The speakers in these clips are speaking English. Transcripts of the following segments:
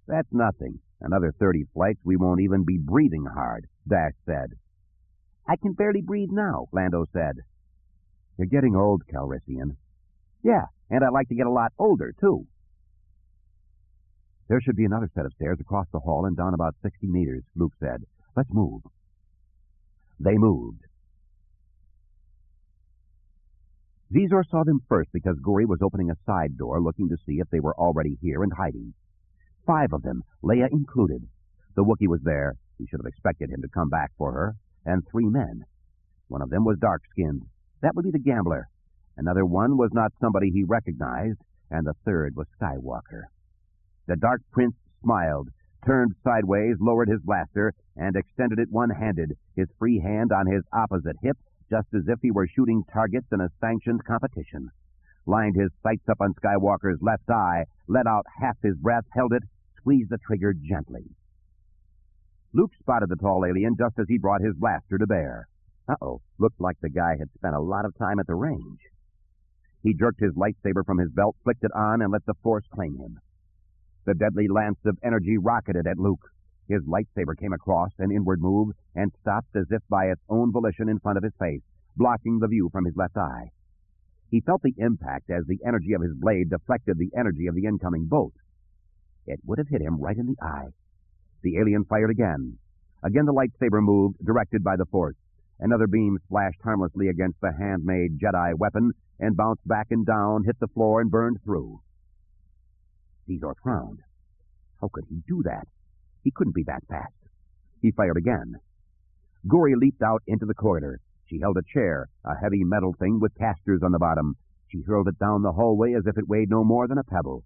That's nothing. Another 30 flights, we won't even be breathing hard, Dash said. I can barely breathe now, Lando said. You're getting old, Calrissian. Yeah, and I'd like to get a lot older, too. There should be another set of stairs across the hall and down about 60 meters, Luke said. Let's move. They moved. Zizor saw them first because Guri was opening a side door looking to see if they were already here and hiding. 5 of them, Leia included. The Wookiee was there. He should have expected him to come back for her. And 3 men. One of them was dark-skinned. That would be the gambler. Another one was not somebody he recognized, and the third was Skywalker. The Dark Prince smiled, turned sideways, lowered his blaster, and extended it one-handed, his free hand on his opposite hip, just as if he were shooting targets in a sanctioned competition. Lined his sights up on Skywalker's left eye, let out half his breath, held it, squeezed the trigger gently. Luke spotted the tall alien just as he brought his blaster to bear. Uh-oh, looked like the guy had spent a lot of time at the range. He jerked his lightsaber from his belt, flicked it on, and let the Force claim him. The deadly lance of energy rocketed at Luke. His lightsaber came across an inward move and stopped as if by its own volition in front of his face, blocking the view from his left eye. He felt the impact as the energy of his blade deflected the energy of the incoming bolt. It would have hit him right in the eye. The alien fired again. Again the lightsaber moved, directed by the Force. Another beam splashed harmlessly against the handmade Jedi weapon and bounced back and down, hit the floor, and burned through. Zizor frowned. How could he do that? He couldn't be that fast. He fired again. Guri leaped out into the corridor. She held a chair, a heavy metal thing with casters on the bottom. She hurled it down the hallway as if it weighed no more than a pebble.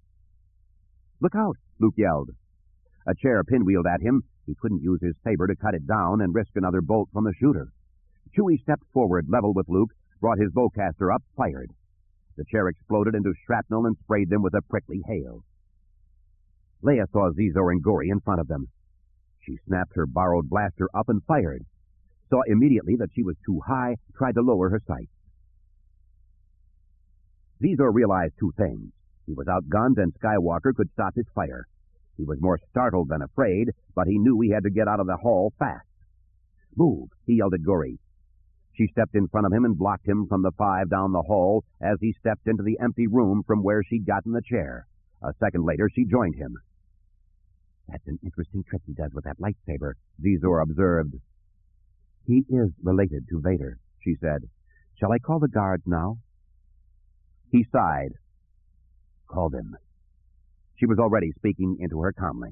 Look out, Luke yelled. A chair pinwheeled at him. He couldn't use his saber to cut it down and risk another bolt from the shooter. Chewie stepped forward, level with Luke, brought his bowcaster up, fired. The chair exploded into shrapnel and sprayed them with a prickly hail. Leia saw Zizor and Guri in front of them. She snapped her borrowed blaster up and fired. Saw immediately that she was too high, tried to lower her sights. Zizor realized 2 things. He was outgunned and Skywalker could stop his fire. He was more startled than afraid, but he knew he had to get out of the hall fast. Move, he yelled at Guri. She stepped in front of him and blocked him from the 5 down the hall as he stepped into the empty room from where she'd gotten the chair. A second later, she joined him. That's an interesting trick he does with that lightsaber, Zizor observed. He is related to Vader, she said. Shall I call the guards now? He sighed. Call them. She was already speaking into her comlink.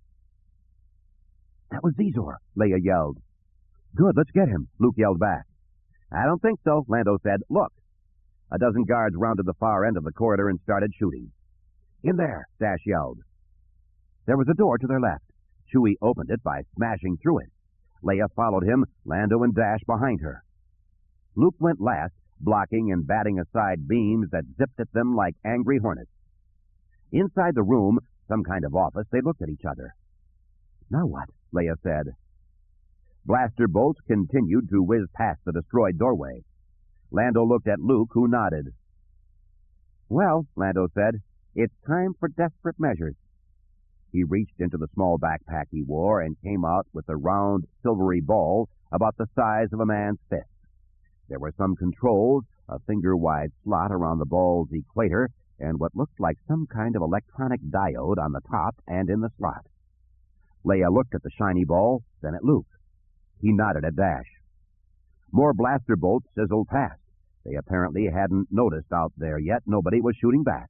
That was Zizor, Leia yelled. Good, let's get him, Luke yelled back. I don't think so, Lando said. Look. A dozen guards rounded the far end of the corridor and started shooting. In there, Dash yelled. There was a door to their left. Chewie opened it by smashing through it. Leia followed him, Lando and Dash behind her. Luke went last, blocking and batting aside beams that zipped at them like angry hornets. Inside the room, some kind of office, they looked at each other. Now what? Leia said. Blaster bolts continued to whiz past the destroyed doorway. Lando looked at Luke, who nodded. Well, Lando said, it's time for desperate measures. He reached into the small backpack he wore and came out with a round, silvery ball about the size of a man's fist. There were some controls, a finger-wide slot around the ball's equator, and what looked like some kind of electronic diode on the top and in the slot. Leia looked at the shiny ball, then at Luke. He nodded at Dash. More blaster bolts sizzled past. They apparently hadn't noticed out there yet. Nobody was shooting back.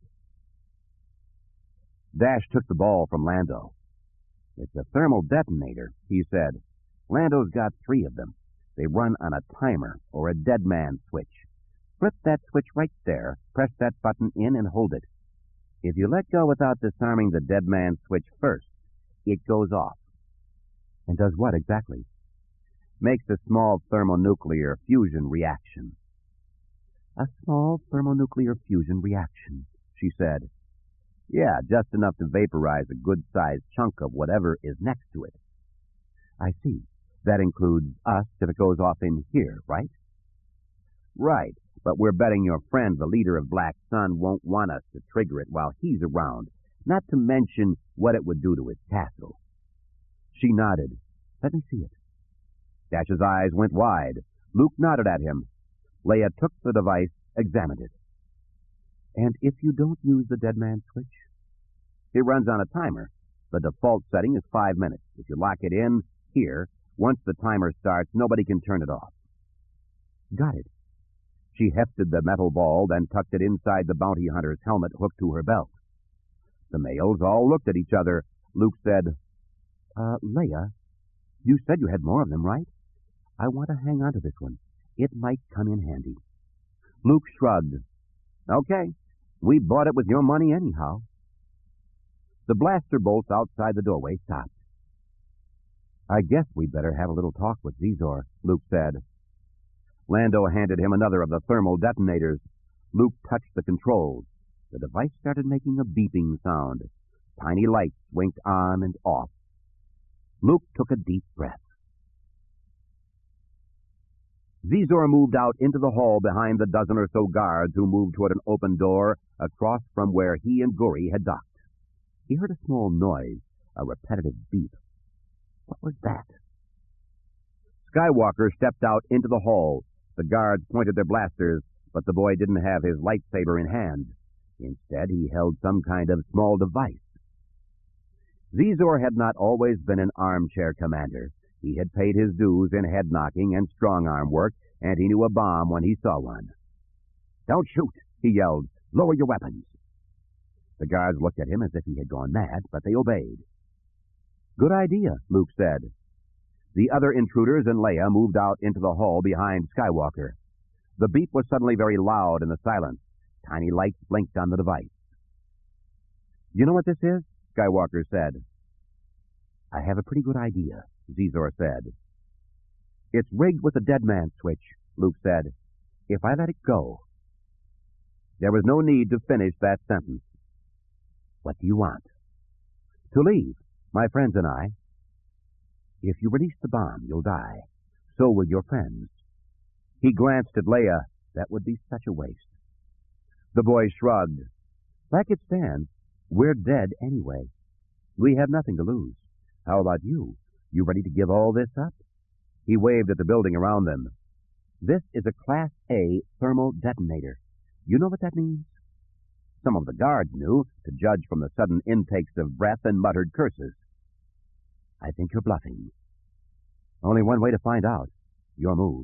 Dash took the ball from Lando. It's a thermal detonator, he said. Lando's got 3 of them. They run on a timer or a dead man switch. Flip that switch right there, press that button in and hold it. If you let go without disarming the dead man switch first, it goes off. And does what exactly? Makes a small thermonuclear fusion reaction. A small thermonuclear fusion reaction, she said. Yeah, just enough to vaporize a good-sized chunk of whatever is next to it. I see. That includes us if it goes off in here, right? Right, but we're betting your friend, the leader of Black Sun, won't want us to trigger it while he's around, not to mention what it would do to his castle. She nodded. Let me see it. Dash's eyes went wide. Luke nodded at him. Leia took the device, examined it. And if you don't use the dead man switch? It runs on a timer. The default setting is 5 minutes. If you lock it in here, once the timer starts, nobody can turn it off. Got it. She hefted the metal ball, then tucked it inside the bounty hunter's helmet hooked to her belt. The males all looked at each other. Luke said, Leia, you said you had more of them, right? I want to hang on to this one. It might come in handy. Luke shrugged. Okay, we bought it with your money anyhow. The blaster bolts outside the doorway stopped. I guess we'd better have a little talk with Zizor, Luke said. Lando handed him another of the thermal detonators. Luke touched the controls. The device started making a beeping sound. Tiny lights winked on and off. Luke took a deep breath. Zizor moved out into the hall behind the dozen or so guards who moved toward an open door across from where he and Guri had docked. He heard a small noise, a repetitive beep. What was that? Skywalker stepped out into the hall. The guards pointed their blasters, but the boy didn't have his lightsaber in hand. Instead, he held some kind of small device. Zizor had not always been an armchair commander. He had paid his dues in head-knocking and strong-arm work, and he knew a bomb when he saw one. Don't shoot, he yelled. Lower your weapons. The guards looked at him as if he had gone mad, but they obeyed. Good idea, Luke said. The other intruders and Leia moved out into the hall behind Skywalker. The beep was suddenly very loud in the silence. Tiny lights blinked on the device. You know what this is? Skywalker said. I have a pretty good idea, Zizor said. It's rigged with a dead man switch, Luke said. If I let it go. There was no need to finish that sentence. What do you want? To leave, my friends and I. If you release the bomb, you'll die. So will your friends. He glanced at Leia. That would be such a waste. The boy shrugged. Like it stands, we're dead anyway. We have nothing to lose. How about you? You ready to give all this up? He waved at the building around them. This is a Class A thermal detonator. You know what that means? Some of the guards knew, to judge from the sudden intakes of breath and muttered curses. I think you're bluffing. Only one way to find out. Your move.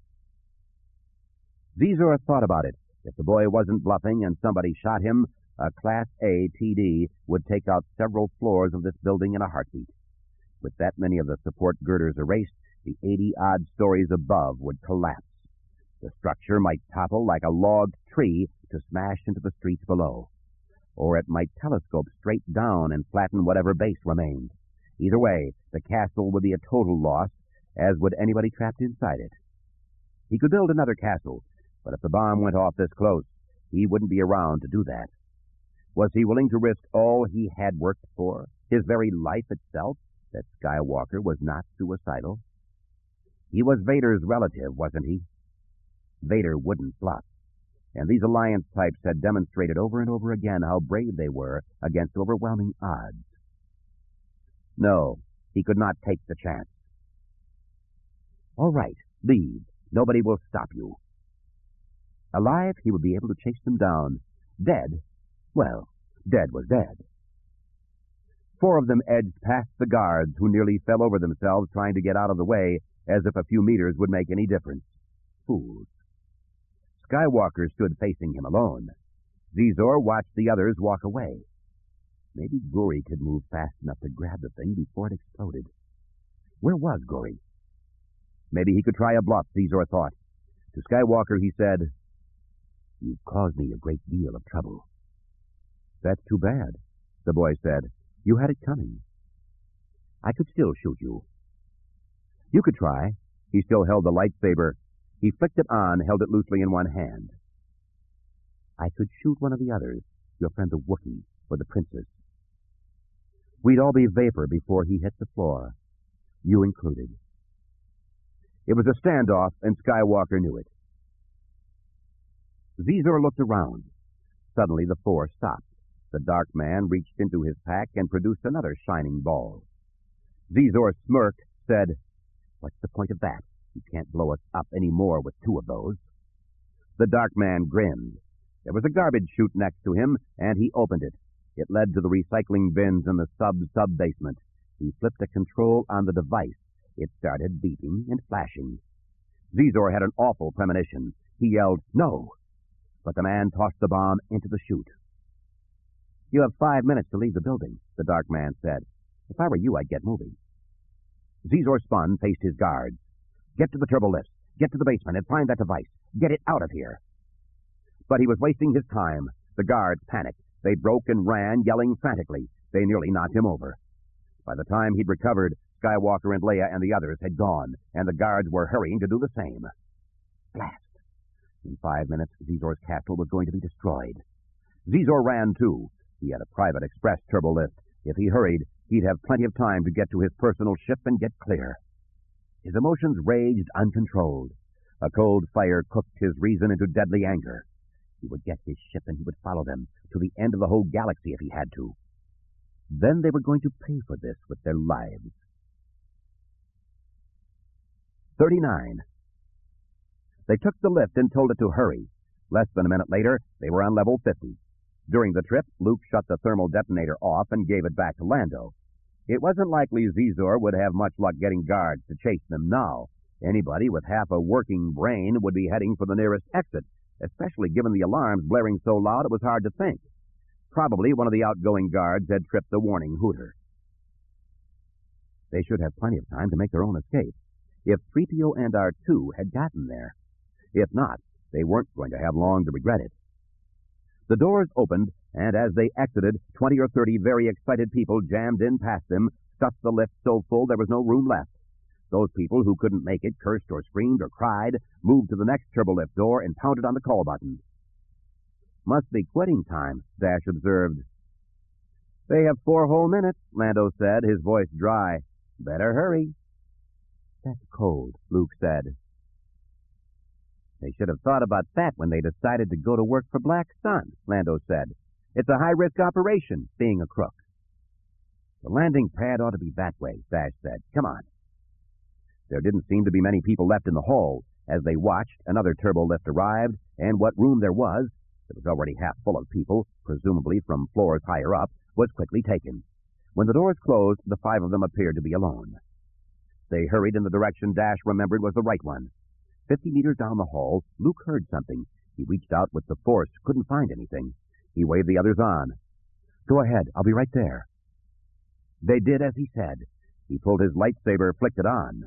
Zizor thought about it. If the boy wasn't bluffing and somebody shot him, a Class A TD would take out several floors of this building in a heartbeat. With that many of the support girders erased, the 80-odd stories above would collapse. The structure might topple like a logged tree to smash into the streets below. Or it might telescope straight down and flatten whatever base remained. Either way, the castle would be a total loss, as would anybody trapped inside it. He could build another castle, but if the bomb went off this close, he wouldn't be around to do that. Was he willing to risk all he had worked for, his very life itself, that Skywalker was not suicidal? He was Vader's relative, wasn't he? Vader wouldn't bluff, and these Alliance types had demonstrated over and over again how brave they were against overwhelming odds. No, he could not take the chance. All right, leave. Nobody will stop you. Alive, he would be able to chase them down. Dead, well, dead was dead. 4 of them edged past the guards, who nearly fell over themselves trying to get out of the way, as if a few meters would make any difference. Fools. Skywalker stood facing him alone. Zizor watched the others walk away. Maybe Guri could move fast enough to grab the thing before it exploded. Where was Guri? Maybe he could try a bluff, Zizor thought. To Skywalker he said, You've caused me a great deal of trouble. That's too bad, the boy said. You had it coming. I could still shoot you. You could try. He still held the lightsaber. He flicked it on, held it loosely in one hand. I could shoot one of the others, your friend the Wookiee, or the princess. We'd all be vapor before he hit the floor, you included. It was a standoff, and Skywalker knew it. Zizor looked around. Suddenly the 4 stopped. The dark man reached into his pack and produced another shining ball. Zizor smirked, said, "What's the point of that? You can't blow us up any more with two of those." The dark man grinned. There was a garbage chute next to him, and he opened it. It led to the recycling bins in the sub-basement. He flipped a control on the device. It started beeping and flashing. Zizor had an awful premonition. He yelled, "No!" But the man tossed the bomb into the chute. "You have 5 minutes to leave the building," the dark man said. "If I were you, I'd get moving." Zizor spun, faced his guards. "Get to the turbo lifts. Get to the basement and find that device. Get it out of here." But he was wasting his time. The guards panicked. They broke and ran, yelling frantically. They nearly knocked him over. By the time he'd recovered, Skywalker and Leia and the others had gone, and the guards were hurrying to do the same. Blast! In 5 minutes, Zizor's castle was going to be destroyed. Zizor ran, too. He had a private express turbo lift. If he hurried, he'd have plenty of time to get to his personal ship and get clear. His emotions raged uncontrolled. A cold fire cooked his reason into deadly anger. He would get his ship and he would follow them to the end of the whole galaxy if he had to. Then they were going to pay for this with their lives. 39. They took the lift and told it to hurry. Less than a minute later, they were on level 50. During the trip, Luke shut the thermal detonator off and gave it back to Lando. It wasn't likely Zizor would have much luck getting guards to chase them now. Anybody with half a working brain would be heading for the nearest exit, especially given the alarms blaring so loud it was hard to think. Probably one of the outgoing guards had tripped the warning hooter. They should have plenty of time to make their own escape, if 3PO and R2 had gotten there. If not, they weren't going to have long to regret it. The doors opened, and as they exited, 20 or 30 very excited people jammed in past them, stuffed the lift so full there was no room left. Those people who couldn't make it cursed or screamed or cried, moved to the next turbolift door, and pounded on the call button. "Must be quitting time," Dash observed. "They have 4 whole minutes," Lando said, his voice dry. "Better hurry." "That's cold," Luke said. "They should have thought about that when they decided to go to work for Black Sun," Lando said. "It's a high-risk operation, being a crook." "The landing pad ought to be that way," Dash said. "Come on." There didn't seem to be many people left in the hall. As they watched, another turbo lift arrived, and what room there was already half full of people, presumably from floors higher up, was quickly taken. When the doors closed, the 5 of them appeared to be alone. They hurried in the direction Dash remembered was the right one. 50 meters down the hall, Luke heard something. He reached out with the force, couldn't find anything. He waved the others on. "Go ahead, I'll be right there." They did as he said. He pulled his lightsaber, flicked it on.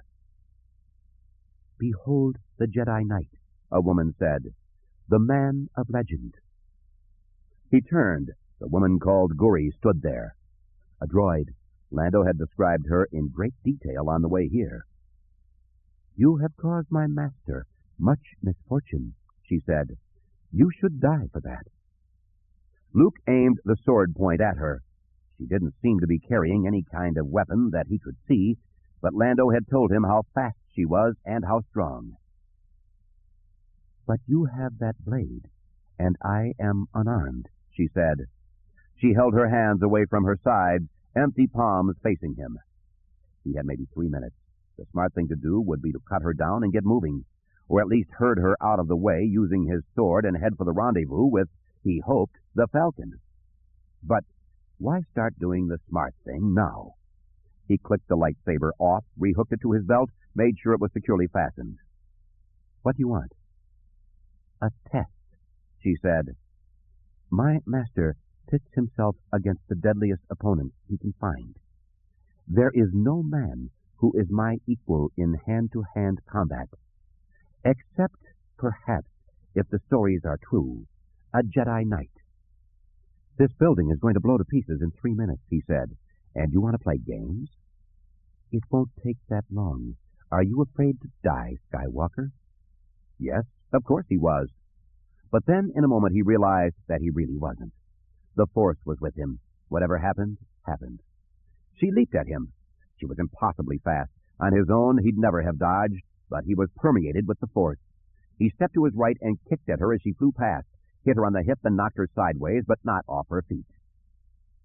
"Behold the Jedi Knight," a woman said. "The man of legend." He turned. The woman called Guri stood there. A droid. Lando had described her in great detail on the way here. "You have caused my master much misfortune," she said. "You should die for that." Luke aimed the sword point at her. She didn't seem to be carrying any kind of weapon that he could see, but Lando had told him how fast she was and how strong. "But you have that blade, and I am unarmed," she said. She held her hands away from her sides, empty palms facing him. He had maybe 3 minutes. The smart thing to do would be to cut her down and get moving, or at least herd her out of the way using his sword and head for the rendezvous with, he hoped, the Falcon. But why start doing the smart thing now? He clicked the lightsaber off, rehooked it to his belt, made sure it was securely fastened. "What do you want?" "A test," she said. "My master pits himself against the deadliest opponents he can find. There is no man who is my equal in hand-to-hand combat, except, perhaps, if the stories are true, a Jedi Knight. This building is going to blow to pieces in 3 minutes," he said. "And you want to play games? It won't take that long. Are you afraid to die, Skywalker?" Yes, of course he was. But then, in a moment, he realized that he really wasn't. The Force was with him. Whatever happened, happened. She leaped at him. She was impossibly fast. On his own, he'd never have dodged, but he was permeated with the Force. He stepped to his right and kicked at her as she flew past, hit her on the hip and knocked her sideways, but not off her feet.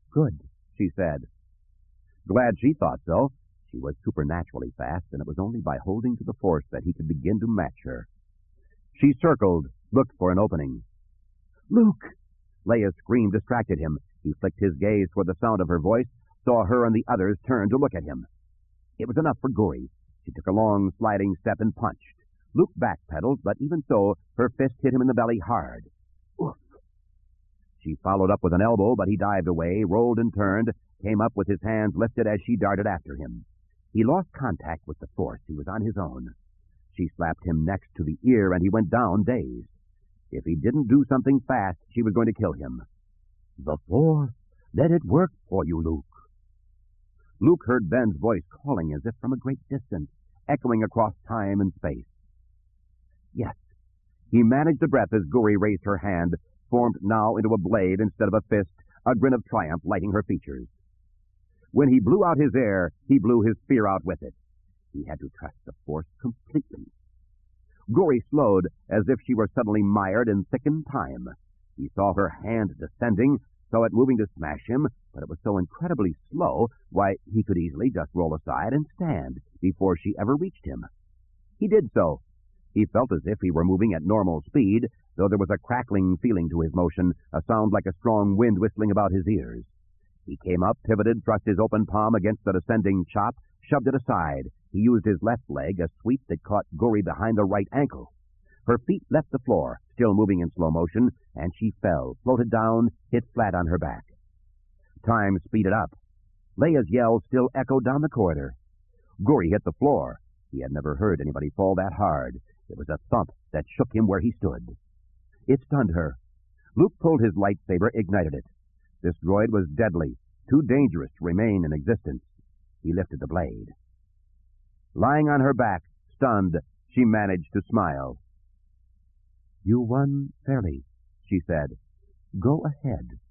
Good, she said. Glad she thought so. She was supernaturally fast, and it was only by holding to the force that he could begin to match her. She circled, looked for an opening. Luke! Leah's scream distracted him. He flicked his gaze toward the sound of her voice, saw her and the others turn to look at him. It was enough for Guri. She took a long, sliding step and punched. Luke backpedaled, but even so, her fist hit him in the belly hard. Oof! She followed up with an elbow, but he dived away, rolled and turned, came up with his hands lifted as she darted after him. He lost contact with the force. He was on his own. She slapped him next to the ear, and he went down, dazed. If he didn't do something fast, she was going to kill him. The force! Let it work for you, Luke. Luke heard Ben's voice calling as if from a great distance, echoing across time and space. Yes. He managed a breath as Guri raised her hand, formed now into a blade instead of a fist, a grin of triumph lighting her features. When he blew out his air, he blew his fear out with it. He had to trust the force completely. Guri slowed as if she were suddenly mired in thickened time. He saw her hand descending, saw it moving to smash him, but it was so incredibly slow, why, he could easily just roll aside and stand before she ever reached him. He did so. He felt as if he were moving at normal speed, though there was a crackling feeling to his motion, a sound like a strong wind whistling about his ears. He came up, pivoted, thrust his open palm against the descending chop, shoved it aside. He used his left leg, a sweep that caught Guri behind the right ankle. Her feet left the floor, still moving in slow motion, and she fell, floated down, hit flat on her back. Time speeded up. Leia's yell still echoed down the corridor. Guri hit the floor. He had never heard anybody fall that hard. It was a thump that shook him where he stood. It stunned her. Luke pulled his lightsaber, ignited it. This droid was deadly, too dangerous to remain in existence. He lifted the blade. Lying on her back, stunned, she managed to smile. You won fairly, she said. Go ahead.